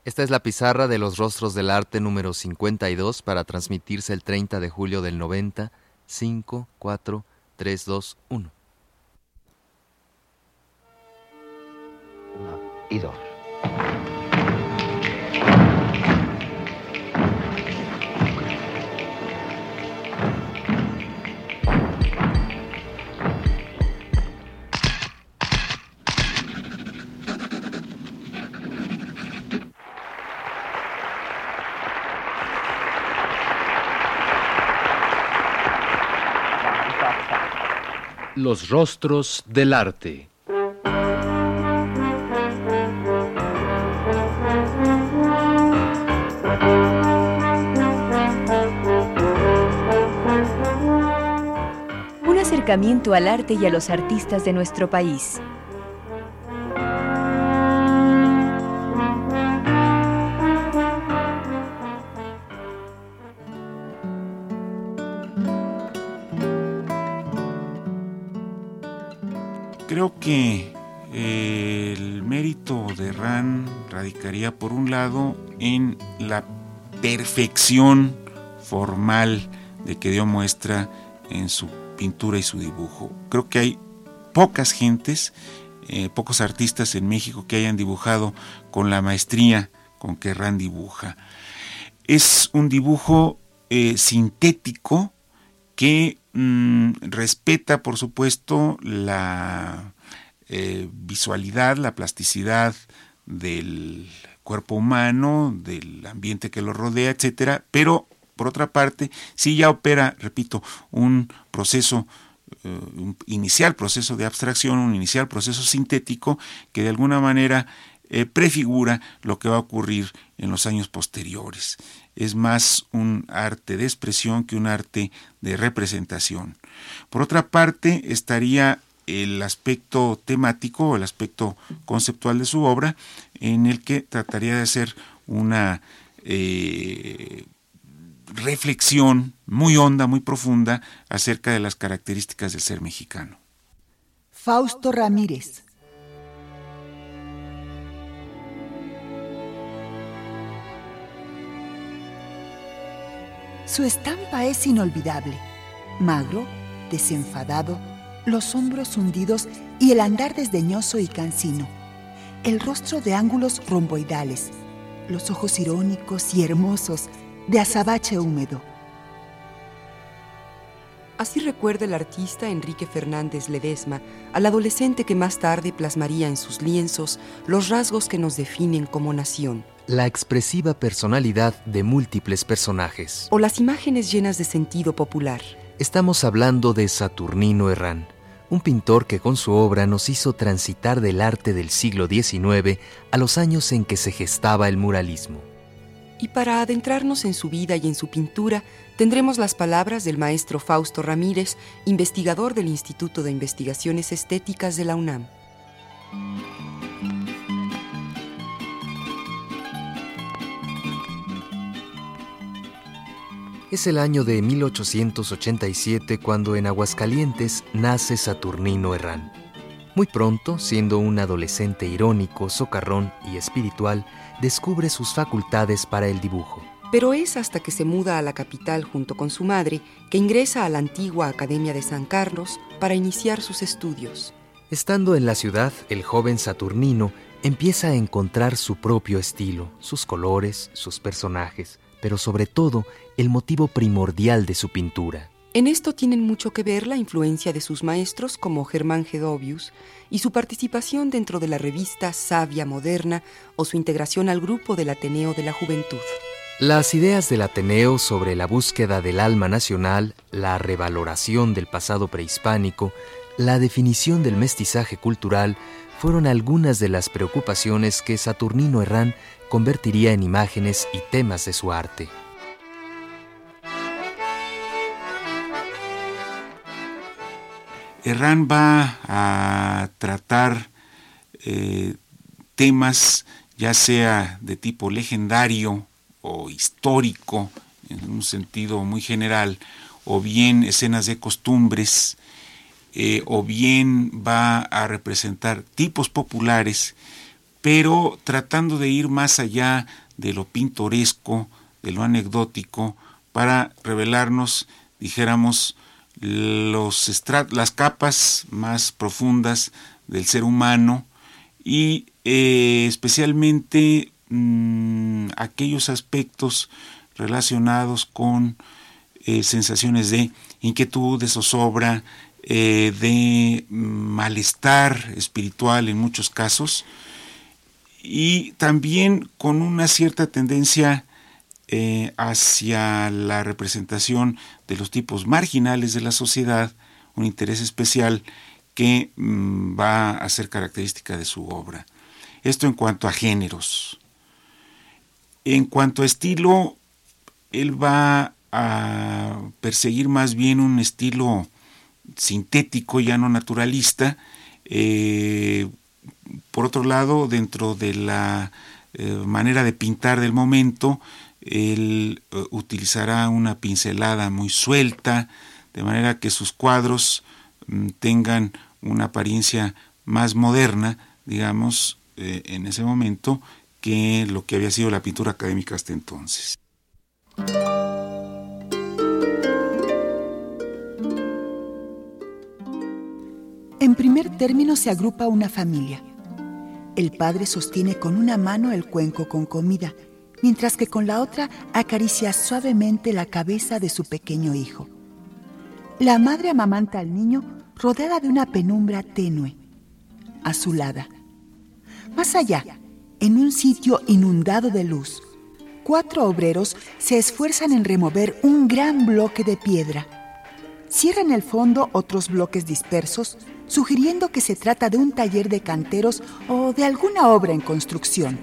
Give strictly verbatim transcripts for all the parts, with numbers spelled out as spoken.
Esta es la pizarra de los Rostros del Arte número cincuenta y dos para transmitirse el treinta de julio del noventa. cinco, cuatro, tres, dos, uno. Uno y dos. Los Rostros del Arte. Un acercamiento al arte y a los artistas de nuestro país. Creo que eh, el mérito de Herrán radicaría, por un lado, en la perfección formal de que dio muestra en su pintura y su dibujo. Creo que hay pocas gentes, eh, pocos artistas en México que hayan dibujado con la maestría con que Herrán dibuja. Es un dibujo eh, sintético que mmm, respeta, por supuesto, la eh, visualidad, la plasticidad del cuerpo humano, del ambiente que lo rodea, etcétera, pero por otra parte, sí ya opera, repito, un proceso, eh, un inicial proceso de abstracción, un inicial proceso sintético que de alguna manera eh, prefigura lo que va a ocurrir en los años posteriores. Es más un arte de expresión que un arte de representación. Por otra parte, estaría el aspecto temático, el aspecto conceptual de su obra, en el que trataría de hacer una eh, reflexión muy honda, muy profunda acerca de las características del ser mexicano. Fausto Ramírez. Su estampa es inolvidable. Magro, desenfadado, los hombros hundidos y el andar desdeñoso y cansino. El rostro de ángulos romboidales, los ojos irónicos y hermosos, de azabache húmedo. Así recuerda el artista Enrique Fernández Ledesma al adolescente que más tarde plasmaría en sus lienzos los rasgos que nos definen como nación. La expresiva personalidad de múltiples personajes. O las imágenes llenas de sentido popular. Estamos hablando de Saturnino Herrán, un pintor que con su obra nos hizo transitar del arte del siglo diecinueve a los años en que se gestaba el muralismo. Y para adentrarnos en su vida y en su pintura, tendremos las palabras del maestro Fausto Ramírez, investigador del Instituto de Investigaciones Estéticas de la UNAM. Es el año de mil ochocientos ochenta y siete cuando en Aguascalientes nace Saturnino Herrán. Muy pronto, siendo un adolescente irónico, socarrón y espiritual, descubre sus facultades para el dibujo. Pero es hasta que se muda a la capital junto con su madre que ingresa a la antigua Academia de San Carlos para iniciar sus estudios. Estando en la ciudad, el joven Saturnino empieza a encontrar su propio estilo, sus colores, sus personajes, pero sobre todo el motivo primordial de su pintura. En esto tienen mucho que ver la influencia de sus maestros como Germán Gedovius y su participación dentro de la revista Savia Moderna o su integración al grupo del Ateneo de la Juventud. Las ideas del Ateneo sobre la búsqueda del alma nacional, la revaloración del pasado prehispánico, la definición del mestizaje cultural fueron algunas de las preocupaciones que Saturnino Herrán convertiría en imágenes y temas de su arte. Herrán va a tratar eh, temas ya sea de tipo legendario o histórico, en un sentido muy general, o bien escenas de costumbres, eh, o bien va a representar tipos populares pero tratando de ir más allá de lo pintoresco, de lo anecdótico, para revelarnos, dijéramos, los estrat- las capas más profundas del ser humano y eh, especialmente mmm, aquellos aspectos relacionados con eh, sensaciones de inquietud, de zozobra, eh, de malestar espiritual en muchos casos, y también con una cierta tendencia eh, hacia la representación de los tipos marginales de la sociedad, un interés especial que mmm, va a ser característica de su obra. Esto en cuanto a géneros. En cuanto a estilo, él va a perseguir más bien un estilo sintético, ya no naturalista. Eh, por otro lado, dentro de la eh, manera de pintar del momento, él eh, utilizará una pincelada muy suelta, de manera que sus cuadros mm, tengan una apariencia más moderna, digamos, eh, en ese momento, que lo que había sido la pintura académica hasta entonces. En primer término se agrupa una familia. El padre sostiene con una mano el cuenco con comida, mientras que con la otra acaricia suavemente la cabeza de su pequeño hijo. La madre amamanta al niño rodeada de una penumbra tenue, azulada. Más allá, en un sitio inundado de luz, cuatro obreros se esfuerzan en remover un gran bloque de piedra. Cierran el fondo otros bloques dispersos, sugiriendo que se trata de un taller de canteros o de alguna obra en construcción.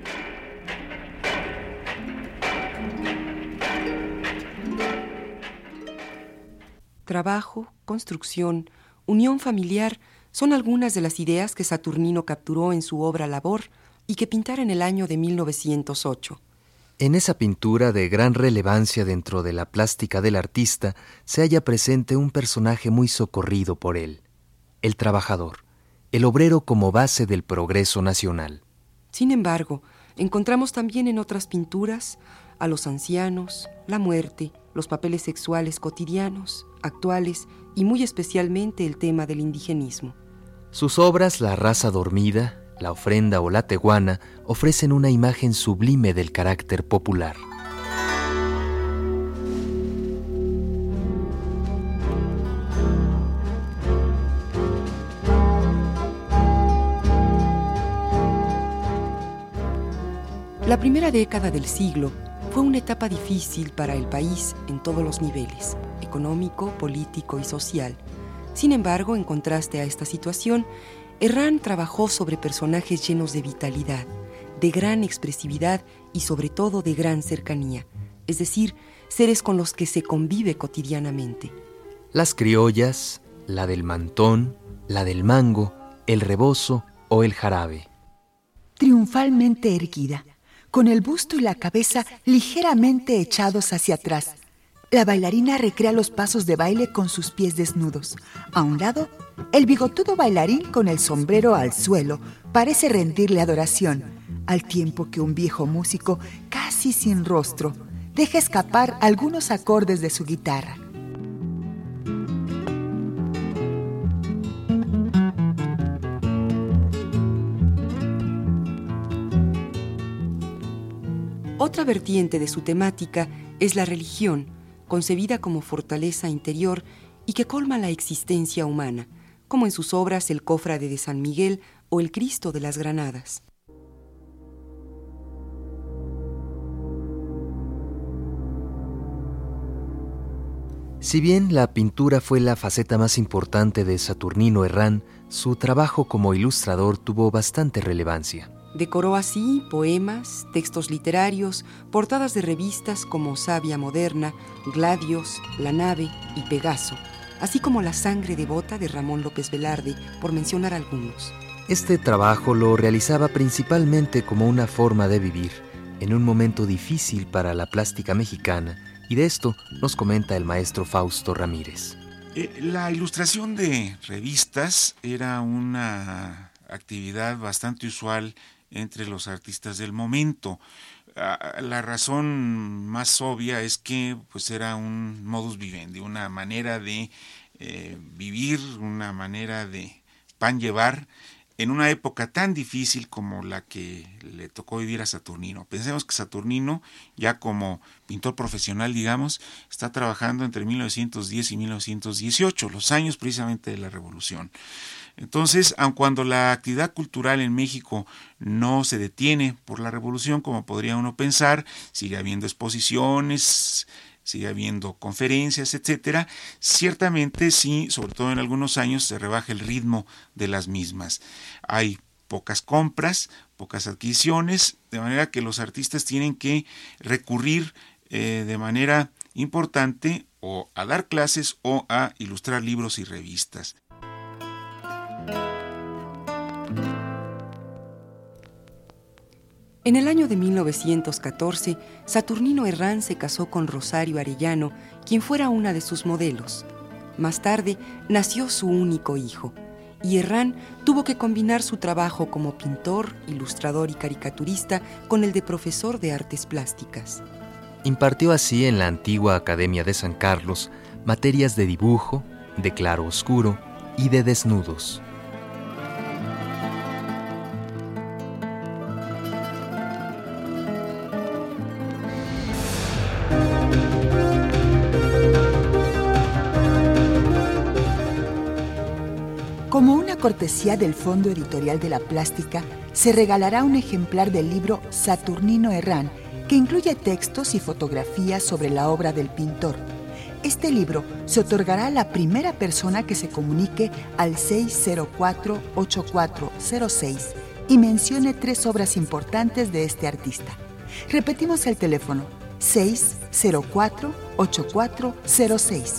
Trabajo, construcción, unión familiar son algunas de las ideas que Saturnino capturó en su obra Labor y que pintara en el año de mil novecientos ocho. En esa pintura de gran relevancia dentro de la plástica del artista se halla presente un personaje muy socorrido por él, el trabajador, el obrero como base del progreso nacional. Sin embargo, encontramos también en otras pinturas a los ancianos, la muerte, los papeles sexuales cotidianos, actuales y muy especialmente el tema del indigenismo. Sus obras La raza dormida, La ofrenda o La teguana ofrecen una imagen sublime del carácter popular. La primera década del siglo fue una etapa difícil para el país en todos los niveles, económico, político y social. Sin embargo, en contraste a esta situación, Herrán trabajó sobre personajes llenos de vitalidad, de gran expresividad y sobre todo de gran cercanía, es decir, seres con los que se convive cotidianamente. Las criollas, la del mantón, la del mango, el rebozo o el jarabe. Triunfalmente erguida, con el busto y la cabeza ligeramente echados hacia atrás, la bailarina recrea los pasos de baile con sus pies desnudos. A un lado, el bigotudo bailarín con el sombrero al suelo parece rendirle adoración, al tiempo que un viejo músico, casi sin rostro, deja escapar algunos acordes de su guitarra. Otra vertiente de su temática es la religión, concebida como fortaleza interior y que colma la existencia humana, como en sus obras El cofrade de San Miguel o El Cristo de las Granadas. Si bien la pintura fue la faceta más importante de Saturnino Herrán, su trabajo como ilustrador tuvo bastante relevancia. Decoró así poemas, textos literarios, portadas de revistas como Sabia Moderna, Gladios, La Nave y Pegaso, así como La Sangre Devota de Ramón López Velarde, por mencionar algunos. Este trabajo lo realizaba principalmente como una forma de vivir, en un momento difícil para la plástica mexicana, y de esto nos comenta el maestro Fausto Ramírez. Eh, la ilustración de revistas era una actividad bastante usual entre los artistas del momento. La razón más obvia es que pues era un modus vivendi, una manera de eh, vivir, una manera de pan llevar en una época tan difícil como la que le tocó vivir a Saturnino. Pensemos que Saturnino, ya como pintor profesional, digamos, está trabajando entre mil novecientos diez y mil novecientos dieciocho, los años precisamente de la Revolución. Entonces, aun cuando la actividad cultural en México no se detiene por la Revolución, como podría uno pensar, sigue habiendo exposiciones, sigue habiendo conferencias, etcétera, ciertamente sí, sobre todo en algunos años, se rebaja el ritmo de las mismas. Hay pocas compras, pocas adquisiciones, de manera que los artistas tienen que recurrir eh, de manera importante o a dar clases o a ilustrar libros y revistas. En el año de mil novecientos catorce, Saturnino Herrán se casó con Rosario Arellano, quien fuera una de sus modelos. Más tarde nació su único hijo, y Herrán tuvo que combinar su trabajo como pintor, ilustrador y caricaturista con el de profesor de artes plásticas. Impartió así en la antigua Academia de San Carlos materias de dibujo, de claro-oscuro y de desnudos. Como una cortesía del Fondo Editorial de la Plástica, se regalará un ejemplar del libro Saturnino Herrán, que incluye textos y fotografías sobre la obra del pintor. Este libro se otorgará a la primera persona que se comunique al seis cero cuatro, ocho cuatro cero seis y mencione tres obras importantes de este artista. Repetimos el teléfono: seis cero cuatro, ocho cuatro cero seis.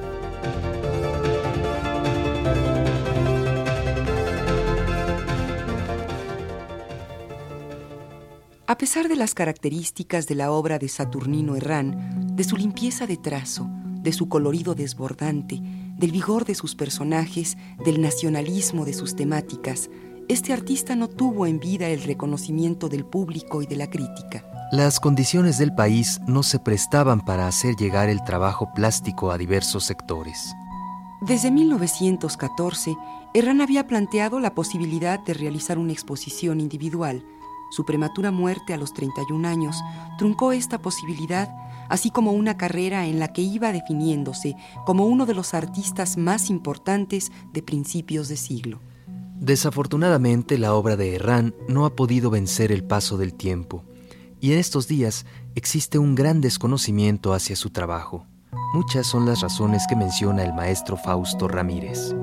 A pesar de las características de la obra de Saturnino Herrán, de su limpieza de trazo, de su colorido desbordante, del vigor de sus personajes, del nacionalismo de sus temáticas, este artista no tuvo en vida el reconocimiento del público y de la crítica. Las condiciones del país no se prestaban para hacer llegar el trabajo plástico a diversos sectores. Desde mil novecientos catorce, Herrán había planteado la posibilidad de realizar una exposición individual. Su prematura muerte a los treinta y un años truncó esta posibilidad, así como una carrera en la que iba definiéndose como uno de los artistas más importantes de principios de siglo. Desafortunadamente, la obra de Herrán no ha podido vencer el paso del tiempo, y en estos días existe un gran desconocimiento hacia su trabajo. Muchas son las razones que menciona el maestro Fausto Ramírez.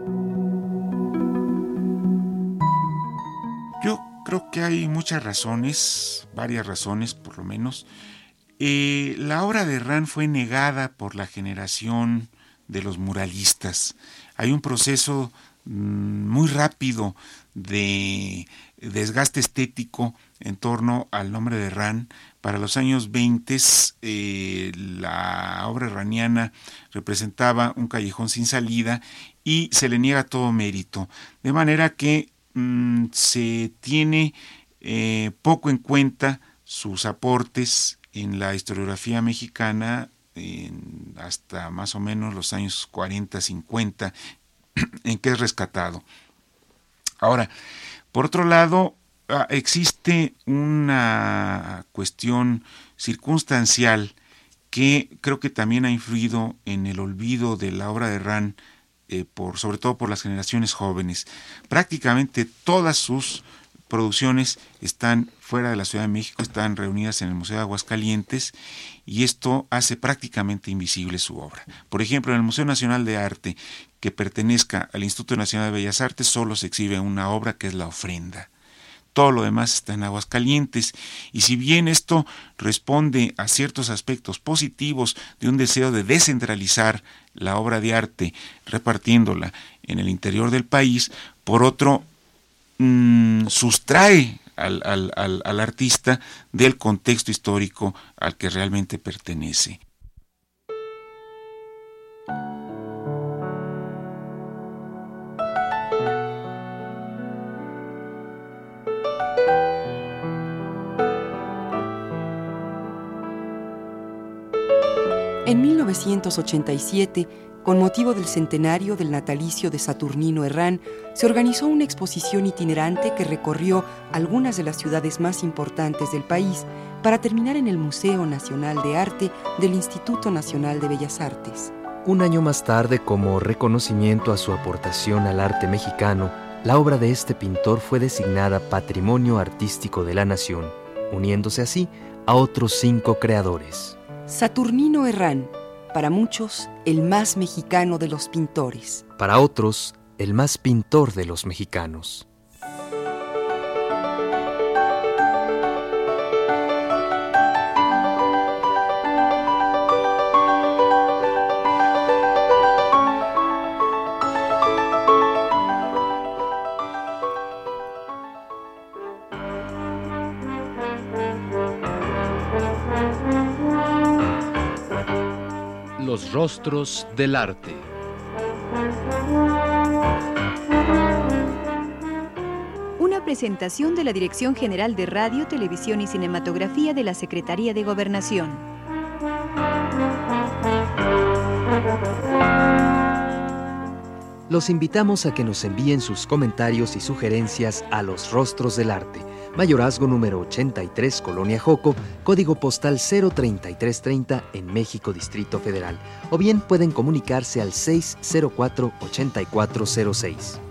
Yo creo que hay muchas razones, varias razones por lo menos. Eh, la obra de Herrán fue negada por la generación de los muralistas. Hay un proceso mmm, muy rápido de desgaste estético en torno al nombre de Herrán. Para los años veinte, eh, la obra herraniana representaba un callejón sin salida y se le niega todo mérito. De manera que se tiene eh, poco en cuenta sus aportes en la historiografía mexicana en hasta más o menos los años cuarenta, cincuenta, en que es rescatado. Ahora, por otro lado, existe una cuestión circunstancial que creo que también ha influido en el olvido de la obra de Herrán, Eh, por, sobre todo por las generaciones jóvenes. Prácticamente todas sus producciones están fuera de la Ciudad de México, están reunidas en el Museo de Aguascalientes, y esto hace prácticamente invisible su obra. Por ejemplo, en el Museo Nacional de Arte, que pertenezca al Instituto Nacional de Bellas Artes, solo se exhibe una obra que es La Ofrenda. Todo lo demás está en Aguascalientes, y si bien esto responde a ciertos aspectos positivos de un deseo de descentralizar la obra de arte, repartiéndola en el interior del país, por otro, mmm, sustrae al, al, al, al artista del contexto histórico al que realmente pertenece. En mil novecientos ochenta y siete, con motivo del centenario del natalicio de Saturnino Herrán, se organizó una exposición itinerante que recorrió algunas de las ciudades más importantes del país para terminar en el Museo Nacional de Arte del Instituto Nacional de Bellas Artes. Un año más tarde, como reconocimiento a su aportación al arte mexicano, la obra de este pintor fue designada Patrimonio Artístico de la Nación, uniéndose así a otros cinco creadores. Saturnino Herrán, para muchos, el más mexicano de los pintores. Para otros, el más pintor de los mexicanos. Los rostros del arte. Una presentación de la Dirección General de Radio, Televisión y Cinematografía de la Secretaría de Gobernación. Los invitamos a que nos envíen sus comentarios y sugerencias a Los Rostros del Arte, Mayorazgo número ochenta y tres, Colonia Joco, código postal cero treinta y tres treinta en México, Distrito Federal. O bien pueden comunicarse al seis cero cuatro, ochenta y cuatro cero seis.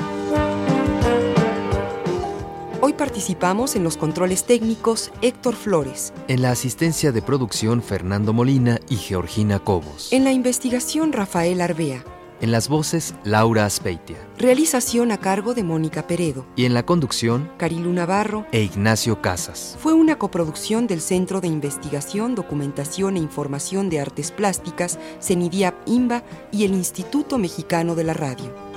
Hoy participamos en los controles técnicos Héctor Flores. En la asistencia de producción Fernando Molina y Georgina Cobos. En la investigación Rafael Arbea. En las voces, Laura Aspeitia. Realización a cargo de Mónica Peredo. Y en la conducción, Carilu Navarro e Ignacio Casas. Fue una coproducción del Centro de Investigación, Documentación e Información de Artes Plásticas, CENIDIAP-INBA y el Instituto Mexicano de la Radio.